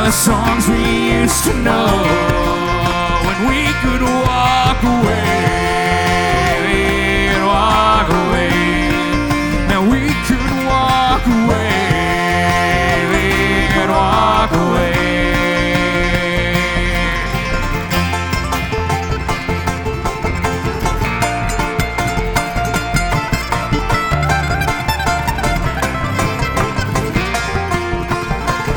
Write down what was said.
the songs we used to know when we could walk away.